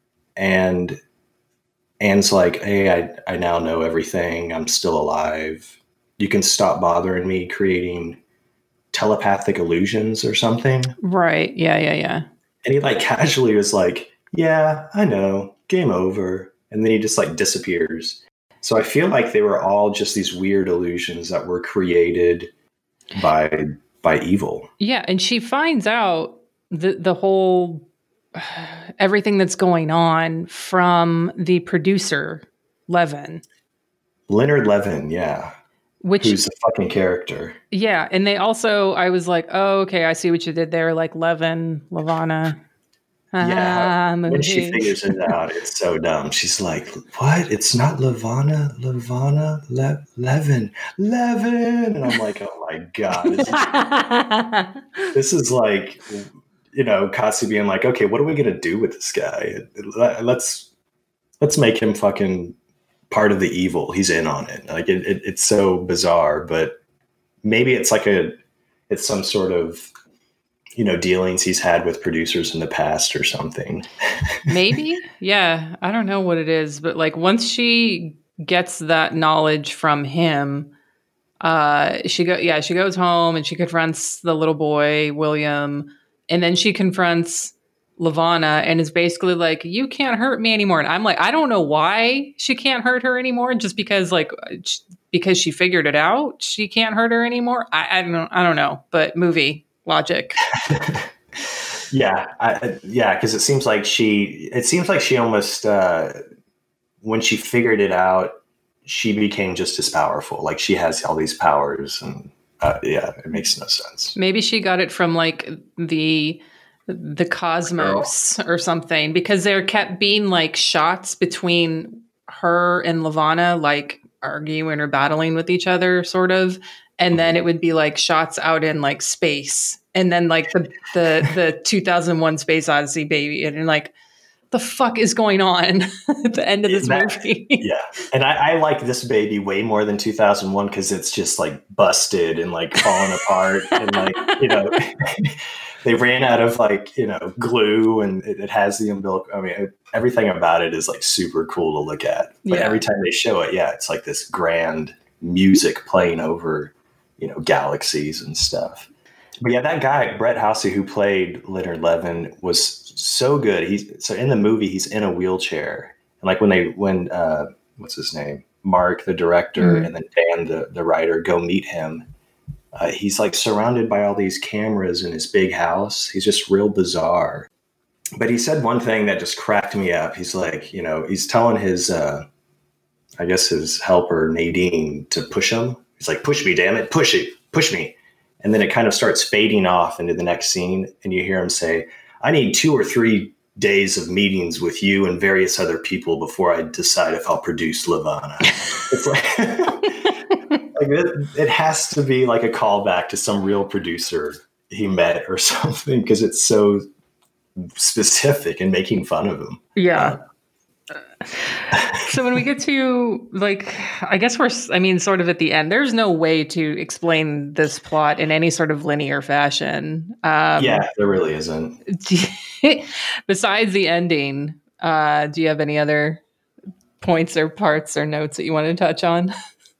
and Anne's like, "Hey, I I now know everything. I'm still alive. You can stop bothering me creating telepathic illusions or something." Right. Yeah. Yeah. Yeah. And he like casually was like, yeah, I know, game over. And then he just like disappears. So I feel like they were all just these weird illusions that were created by by evil. Yeah. And she finds out the, the whole, everything that's going on from the producer, Levin. Leonard Levin, yeah. Which, who's a fucking character. Yeah. And they also, I was like, oh, okay, I see what you did there. Like Levin, Levana. Yeah. Ah, when she figures it out, it's so dumb. She's like, what? It's not Levana, Levana, Le- Levin, Levin. And I'm like, oh my God. This is, this is like, you know, Qatsi being like, okay, what are we going to do with this guy? Let's, let's make him fucking part of the evil. He's in on it. Like it, it, it's so bizarre, but maybe it's like a, it's some sort of, you know, dealings he's had with producers in the past or something. Maybe. Yeah. I don't know what it is, but like once she gets that knowledge from him, uh, she go, yeah, she goes home and she confronts the little boy, William, and then she confronts Levana and is basically like, you can't hurt me anymore. And I'm like, I don't know why she can't hurt her anymore. Just because like, because she figured it out, she can't hurt her anymore. I, I don't, I don't know, but movie logic. yeah. I, yeah. Cause it seems like she, it seems like she almost, uh, when she figured it out, she became just as powerful. Like she has all these powers and uh, yeah, it makes no sense. Maybe she got it from like the, the cosmos Girl. or something, because there kept being like shots between her and Levana, like arguing or battling with each other sort of. And then it would be like shots out in like space. And then like the, the, the two thousand one Space Odyssey baby. And like, the fuck is going on at the end of this that, movie? Yeah. And I, I like this baby way more than two thousand one because it's just like busted and like falling apart. And like, you know, they ran out of like, you know, glue and it, it has the umbilical. I mean, it, everything about it is like super cool to look at. But yeah. every time they show it, yeah, it's like this grand music playing over, you know, galaxies and stuff. But yeah, that guy, Brett Housey, who played Leonard Levin, was so good. He's so in the movie, he's in a wheelchair. And like when they, when, uh, what's his name? Mark, the director, mm-hmm. and then Dan, the, the writer, go meet him. Uh, he's like surrounded by all these cameras in his big house. He's just real bizarre. But he said one thing that just cracked me up. He's like, you know, he's telling his, uh, I guess his helper, Nadine, to push him. He's like, push me, damn it. Push it. Push me. And then it kind of starts fading off into the next scene. And you hear him say, I need two or three days of meetings with you and various other people before I decide if I'll produce Levana. It's like, like it, it has to be like a callback to some real producer he met or something, because it's so specific and making fun of him. Yeah. So when we get to like, I guess we're, I mean, sort of at the end, there's no way to explain this plot in any sort of linear fashion. Um, yeah, there really isn't. Besides the ending, uh, do you have any other points or parts or notes that you want to touch on?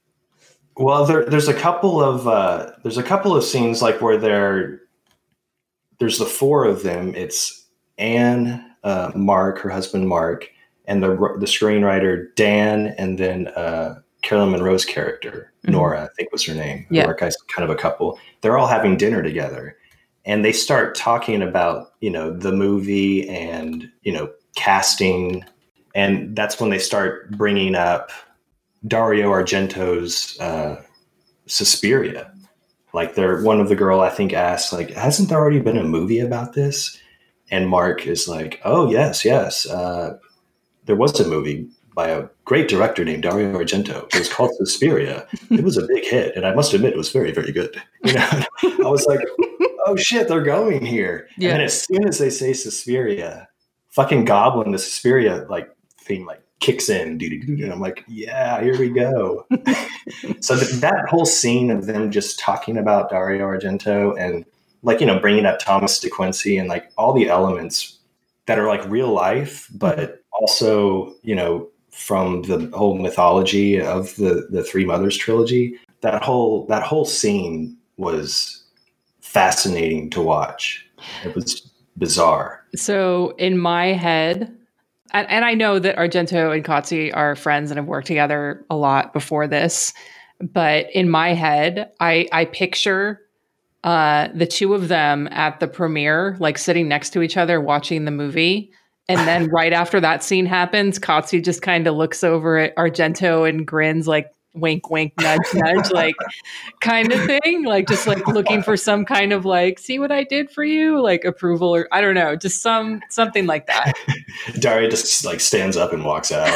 Well, there, there's a couple of, uh, there's a couple of scenes like where they're, there's the four of them. It's Anne, uh, Mark, her husband, Mark, and the the screenwriter Dan, and then uh, Carolyn Monroe's character, mm-hmm. Nora, I think was her name. Yeah. Mark is kind of a couple. They're all having dinner together, and they start talking about, you know, the movie and, you know, casting, and that's when they start bringing up Dario Argento's uh, Suspiria. Like, they're one of the girl I think asked, like, hasn't there already been a movie about this? And Mark is like, oh yes, yes. Uh, There was a movie by a great director named Dario Argento. It was called Suspiria. It was a big hit, and I must admit, it was very, very good. You know, I was like, "Oh shit, they're going here!" Yeah. And then as soon as they say Suspiria, fucking Goblin, the Suspiria like theme like kicks in, dude. And I'm like, "Yeah, here we go." So th- that whole scene of them just talking about Dario Argento and like, you know, bringing up Thomas DeQuincy and like all the elements that are like real life, but also, you know, from the whole mythology of the, the Three Mothers trilogy, that whole, that whole scene was fascinating to watch. It was bizarre. So in my head, and, and I know that Argento and Cozzi are friends and have worked together a lot before this, but in my head, I, I picture uh, the two of them at the premiere, like sitting next to each other, watching the movie. And then right after that scene happens, Cozzi just kind of looks over at Argento and grins like wink, wink, nudge, nudge, like kind of thing. Like just like looking for some kind of like, see what I did for you? Like approval or I don't know, just some something like that. Dario just like stands up and walks out.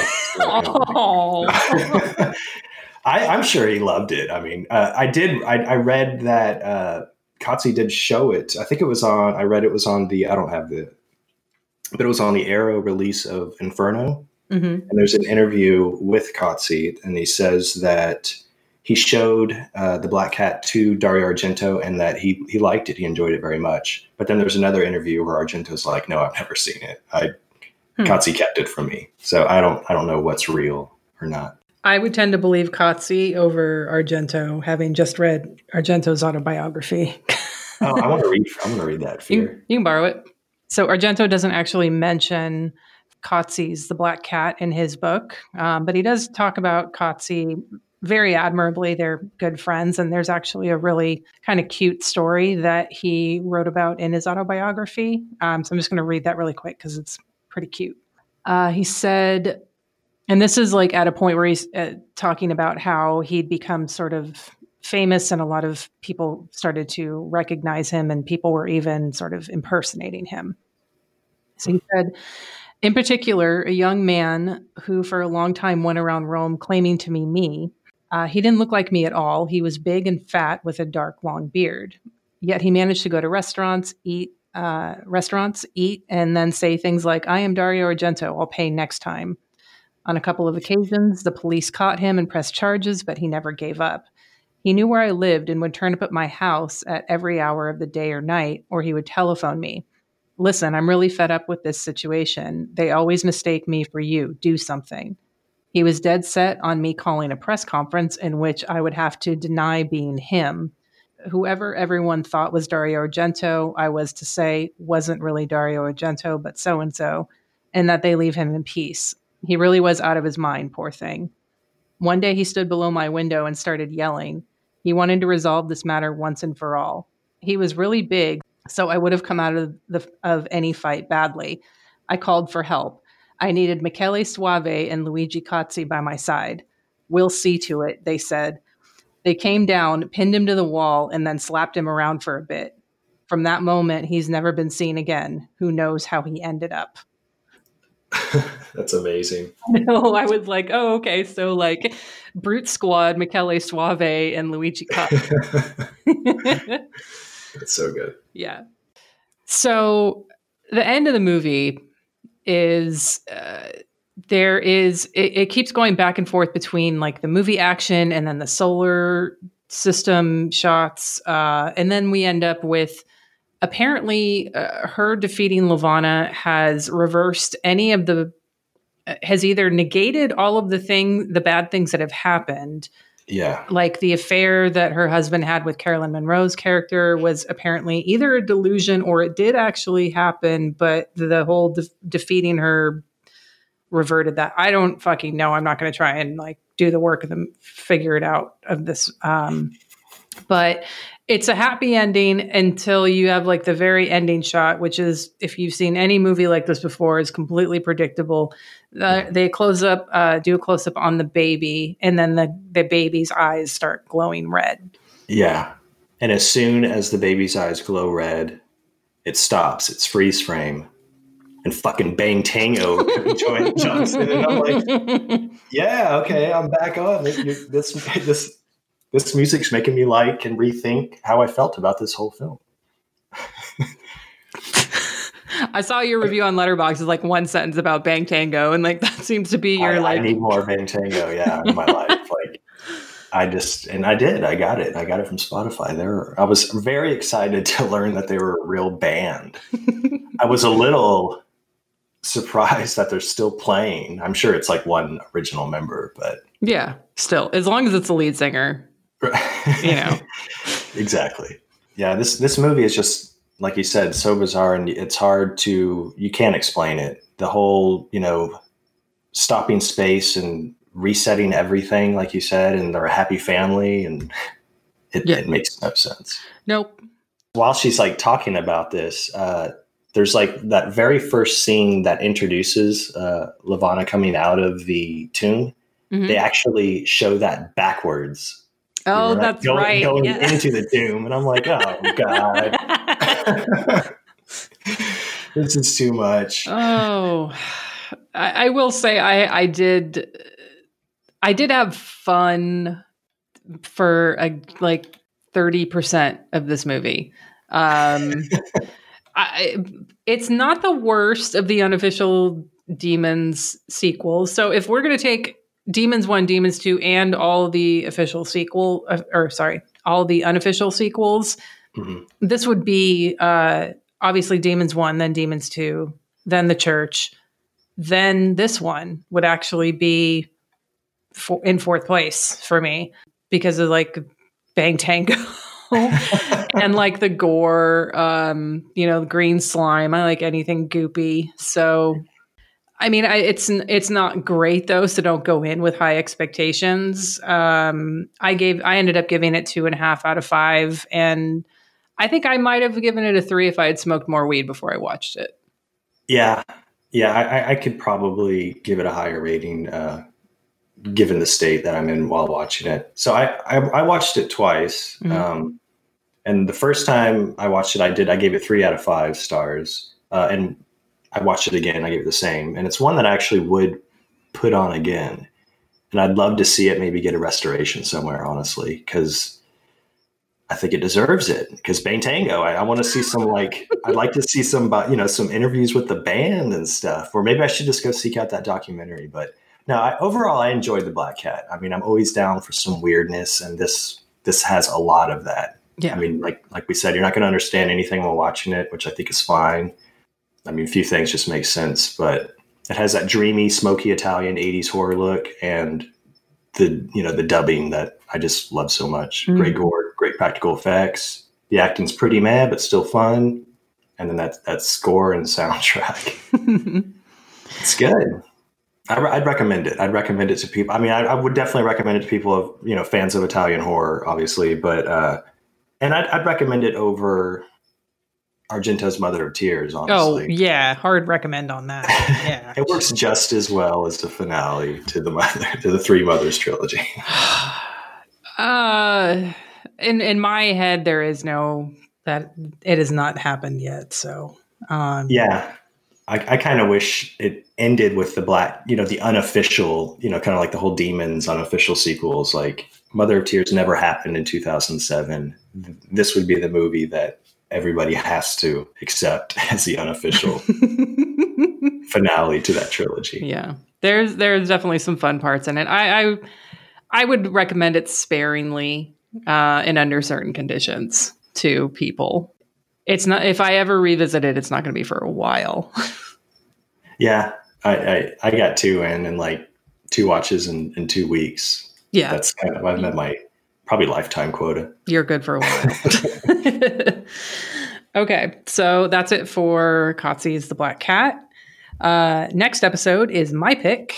Oh. I, I'm sure he loved it. I mean, uh, I did. I, I read that uh, Cozzi did show it. I think it was on, I read it was on the, I don't have the, but it was on the Arrow release of Inferno. Mm-hmm. And there's an interview with Cozzi, and he says that he showed uh, the Black Cat to Dario Argento and that he he liked it. He enjoyed it very much. But then there's another interview where Argento's like, no, I've never seen it. I hmm. Qatsi kept it from me. So I don't I don't know what's real or not. I would tend to believe Qatsi over Argento, having just read Argento's autobiography. oh, I want to read. I'm going to read that. Fear. You, you can borrow it. So Argento doesn't actually mention Qatsi's The Black Cat in his book, um, but he does talk about Qatsi very admirably. They're good friends, and there's actually a really kind of cute story that he wrote about in his autobiography. Um, so I'm just going to read that really quick because it's pretty cute. Uh, he said, and this is like at a point where he's uh, talking about how he'd become sort of famous and a lot of people started to recognize him and people were even sort of impersonating him. So he said, in particular, a young man who for a long time went around Rome claiming to be me. Uh, he didn't look like me at all. He was big and fat with a dark, long beard. Yet he managed to go to restaurants, eat, uh, restaurants, eat, and then say things like, I am Dario Argento. I'll pay next time. On a couple of occasions, the police caught him and pressed charges, but he never gave up. He knew where I lived and would turn up at my house at every hour of the day or night, or he would telephone me. Listen, I'm really fed up with this situation. They always mistake me for you. Do something. He was dead set on me calling a press conference in which I would have to deny being him. Whoever everyone thought was Dario Argento, I was to say, wasn't really Dario Argento, but so-and-so, and that they leave him in peace. He really was out of his mind, poor thing. One day he stood below my window and started yelling. He wanted to resolve this matter once and for all. He was really big, so I would have come out of the of any fight badly. I called for help. I needed Michele Soave and Luigi Qatsi by my side. We'll see to it, they said. They came down, pinned him to the wall, and then slapped him around for a bit. From that moment, he's never been seen again. Who knows how he ended up? That's amazing. No, I was like, oh, okay. So like Brute Squad, Michele Soave, and Luigi Qatsi. That's so good. Yeah. So the end of the movie is uh, there is it, it keeps going back and forth between like the movie action and then the solar system shots, uh, and then we end up with apparently uh, her defeating Levana has reversed any of the uh, has either negated all of the thing the bad things that have happened. Yeah. Like the affair that her husband had with Carolyn Monroe's character was apparently either a delusion or it did actually happen, but the whole de- defeating her reverted that. I don't fucking know. I'm not going to try and like do the work of them, figure it out of this. Um, but it's a happy ending until you have like the very ending shot, which is, if you've seen any movie like this before, is completely predictable. Uh, they close up, uh, do a close up on the baby, and then the, the baby's eyes start glowing red. Yeah. And as soon as the baby's eyes glow red, it stops. It's freeze frame. And fucking Bang Tango joins Johnson. And I'm like, yeah, okay, I'm back on. This, this, this, this music's making me like and rethink how I felt about this whole film. I saw your review on Letterboxd. It's like one sentence about Bang Tango, and like that seems to be your I, like. I need more Bang Tango, yeah, in my life. Like, I just and I did. I got it. I got it from Spotify. There, I was very excited to learn that they were a real band. I was a little surprised that they're still playing. I'm sure it's like one original member, but yeah, still, as long as it's the lead singer, you know. Exactly. Yeah, this this movie is just, like you said, so bizarre, and it's hard to, you can't explain it. The whole, you know, stopping space and resetting everything, like you said, and they're a happy family, and it, yeah. it makes no sense. Nope. While she's like talking about this, uh, there's like that very first scene that introduces uh, Levana coming out of the tomb. Mm-hmm. They actually show that backwards. Oh, you know, that's going, right. Going yeah. into the tomb. And I'm like, oh, God. This is too much. Oh, I, I will say I, I did. I did have fun for a, like thirty percent of this movie. Um, I, it's not the worst of the unofficial Demons sequels. So if we're going to take Demons one, Demons two, and all the official sequel, uh, or sorry, all the unofficial sequels. Mm-hmm. This would be uh, obviously Demons one, then Demons two, then The Church. Then this one would actually be for, in fourth place for me because of like Bang Tango and like the gore, um, you know, green slime. I like anything goopy. So, I mean, I, it's it's not great though, so don't go in with high expectations. Um, I gave, I ended up giving it two and a half out of five, and I think I might have given it a three if I had smoked more weed before I watched it. Yeah. Yeah, I, I could probably give it a higher rating, uh, given the state that I'm in while watching it. So I I, I watched it twice, mm-hmm. um, and the first time I watched it, I did I gave it three out of five stars, uh, and I watched it again, I gave it the same, and it's one that I actually would put on again, and I'd love to see it maybe get a restoration somewhere, honestly, because I think it deserves it, because Bang Tango, I, I want to see some, like, I'd like to see some, you know, some interviews with the band and stuff, or maybe I should just go seek out that documentary. But no, I, overall, I enjoyed The Black Cat. I mean, I'm always down for some weirdness, and this, this has a lot of that. Yeah. I mean, like, like we said, you're not going to understand anything while watching it, which I think is fine. I mean, a few things just make sense, but it has that dreamy, smoky Italian eighties horror look, and the, you know, the dubbing that I just love so much. Mm. Great gore, great practical effects. The acting's pretty mad, but still fun. And then that that score and soundtrack. It's good. I, I'd recommend it. I'd recommend it to people. I mean, I, I would definitely recommend it to people of, you know, fans of Italian horror, obviously. But, uh, and I'd, I'd recommend it over Argento's Mother of Tears, honestly. Oh, yeah. Hard recommend on that. Yeah. It works just as well as the finale to the mother, to the Three Mothers trilogy. uh, in, in my head, there is no, that it has not happened yet. So, um, yeah, I, I kind of wish it ended with the black, you know, the unofficial, you know, kind of like the whole Demons unofficial sequels, like Mother of Tears never happened in two thousand seven. This would be the movie that everybody has to accept as the unofficial finale to that trilogy. Yeah, there's there's definitely some fun parts in it. I I, I would recommend it sparingly uh, and under certain conditions to people. It's not, if I ever revisit it, it's not going to be for a while. Yeah, I, I I got two in in like two watches in, in two weeks. Yeah, that's kind of I've met my probably lifetime quota. You're good for a while. Okay, so that's it for Kotze's The Black Cat. Uh, next episode is my pick,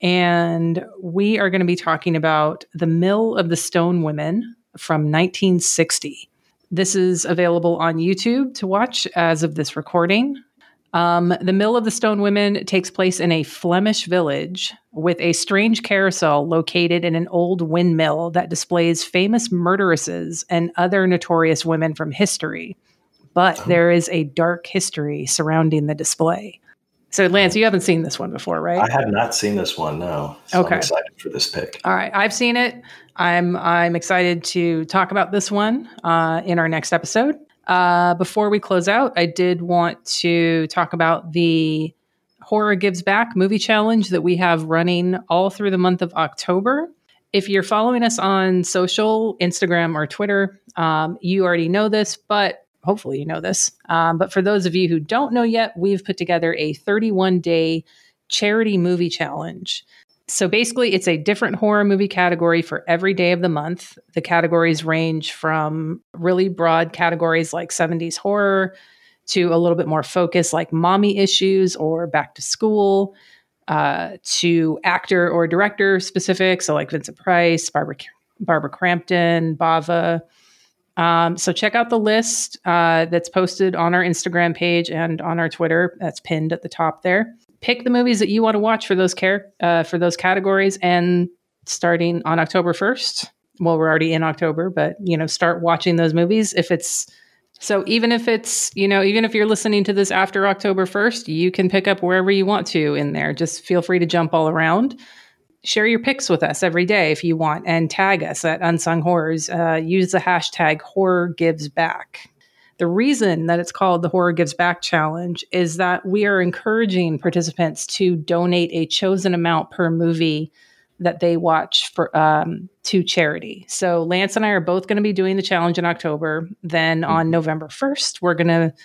and we are going to be talking about The Mill of the Stone Women from nineteen sixty. This is available on YouTube to watch as of this recording. Um, the Mill of the Stone Women takes place in a Flemish village with a strange carousel located in an old windmill that displays famous murderesses and other notorious women from history. But there is a dark history surrounding the display. So, Lance, you haven't seen this one before, right? I have not seen this one, no. So okay. I'm excited for this pick. All right. I've seen it. I'm I'm excited to talk about this one uh, in our next episode. Uh, before we close out, I did want to talk about the Horror Gives Back movie challenge that we have running all through the month of October. If you're following us on social, Instagram or Twitter, um, you already know this, but hopefully you know this. Um, but for those of you who don't know yet, we've put together a thirty-one day charity movie challenge. So basically, it's a different horror movie category for every day of the month. The categories range from really broad categories like seventies horror to a little bit more focused like mommy issues or back to school, uh, to actor or director specific. So like Vincent Price, Barbara, Barbara Crampton, Bava. Um, so check out the list uh, that's posted on our Instagram page and on our Twitter. That's pinned at the top there. Pick the movies that you want to watch for those care uh, for those categories, and starting on October first. Well, we're already in October, but you know, start watching those movies. If it's so, even if it's you know, even if you're listening to this after October first, you can pick up wherever you want to in there. Just feel free to jump all around. Share your picks with us every day if you want, and tag us at Unsung Horrors. Uh, use the hashtag Horror Gives Back. The reason that it's called the Horror Gives Back Challenge is that we are encouraging participants to donate a chosen amount per movie that they watch for um, to charity. So Lance and I are both going to be doing the challenge in October. Then on mm-hmm. November first, we're going to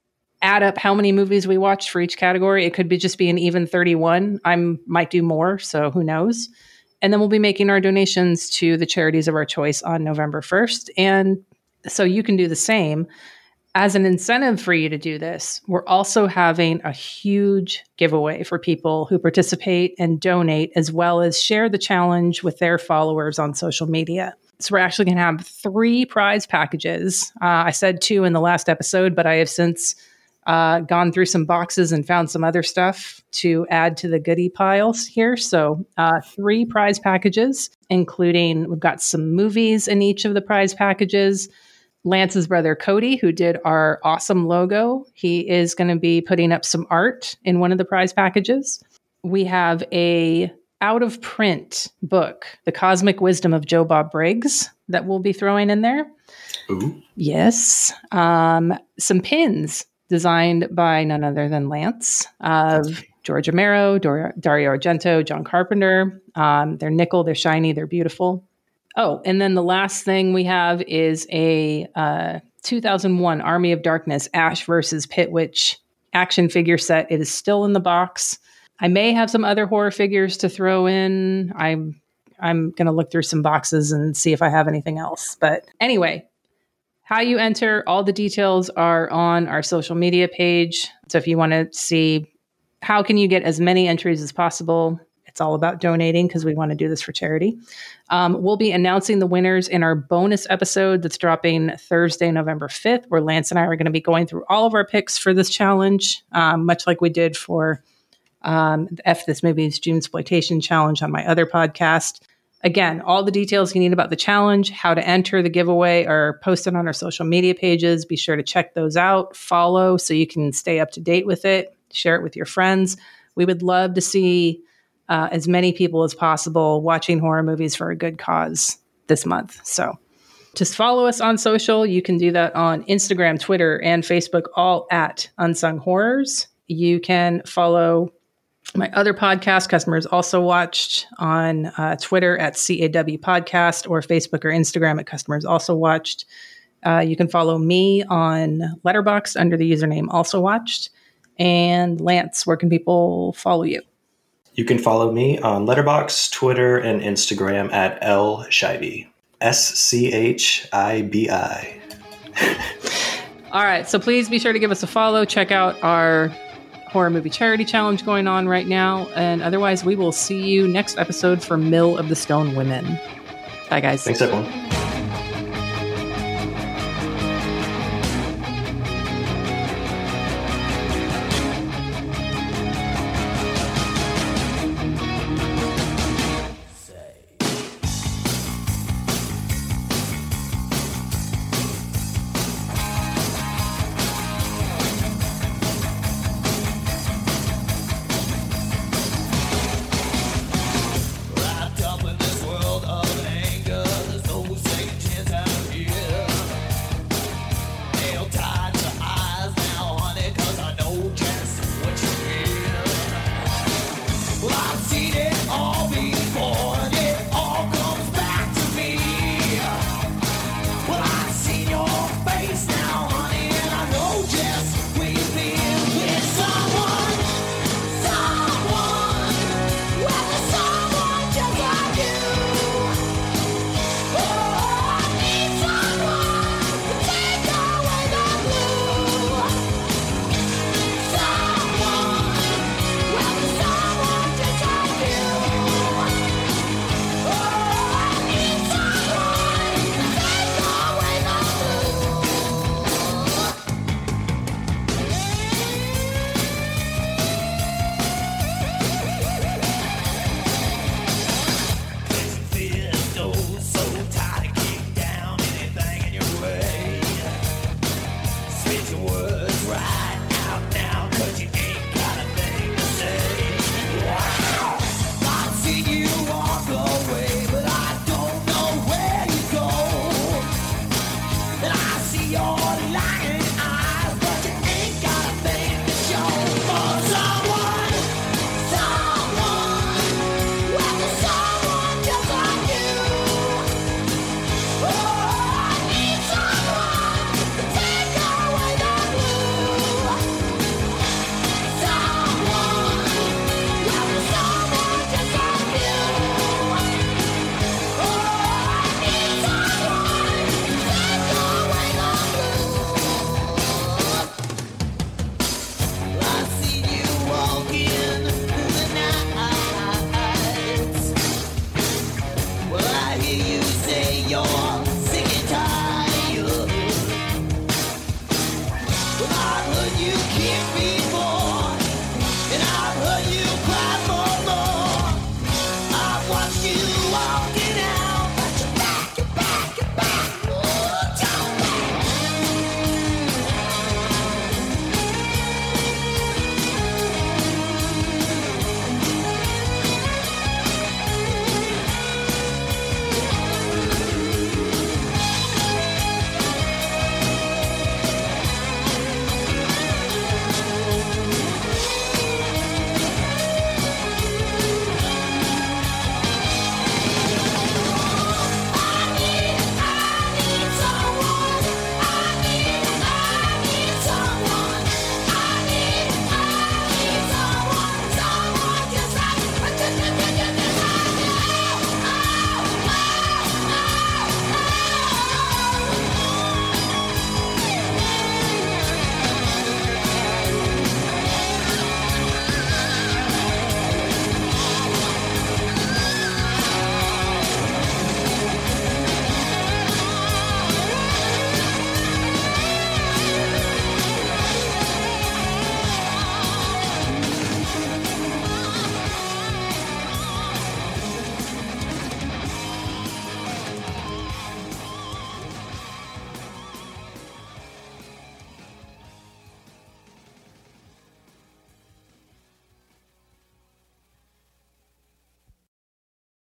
add up how many movies we watched for each category. It could be just be an even thirty-one. I might do more, so who knows? And then we'll be making our donations to the charities of our choice on November first. And so you can do the same. As an incentive for you to do this, we're also having a huge giveaway for people who participate and donate, as well as share the challenge with their followers on social media. So we're actually going to have three prize packages. Uh, I said two in the last episode, but I have since uh, gone through some boxes and found some other stuff to add to the goodie piles here. So uh, three prize packages, including we've got some movies in each of the prize packages. Lance's brother, Cody, who did our awesome logo, he is going to be putting up some art in one of the prize packages. We have a out-of-print book, The Cosmic Wisdom of Joe Bob Briggs, that we'll be throwing in there. Ooh. Yes. Um, some pins designed by none other than Lance of George Romero, Dor- Dario Argento, John Carpenter. Um, they're nickel, they're shiny, they're beautiful. Oh, and then the last thing we have is a uh, two thousand one Army of Darkness Ash versus Pit Witch action figure set. It is still in the box. I may have some other horror figures to throw in. I'm I'm going to look through some boxes and see if I have anything else. But anyway, how you enter, all the details are on our social media page. So if you want to see how can you get as many entries as possible, it's all about donating because we want to do this for charity. Um, we'll be announcing the winners in our bonus episode that's dropping Thursday, November fifth, where Lance and I are going to be going through all of our picks for this challenge, um, much like we did for um, the F This Movie's Junesploitation Challenge on my other podcast. Again, all the details you need about the challenge, how to enter the giveaway are posted on our social media pages. Be sure to check those out, follow so you can stay up to date with it, share it with your friends. We would love to see Uh, as many people as possible watching horror movies for a good cause this month. So just follow us on social. You can do that on Instagram, Twitter, and Facebook, all at Unsung Horrors. You can follow my other podcast, Customers Also Watched, on uh, Twitter at C A W Podcast or Facebook or Instagram at Customers Also Watched. Uh, you can follow me on Letterboxd under the username Also Watched. And Lance, where can people follow you? You can follow me on Letterboxd, Twitter, and Instagram at L Scheibe. S C H I B I. All right, so please be sure to give us a follow. Check out our horror movie charity challenge going on right now. And otherwise, we will see you next episode for Mill of the Stone Women. Bye, guys. Thanks, everyone. Someone with a someone Well, I heard you can't be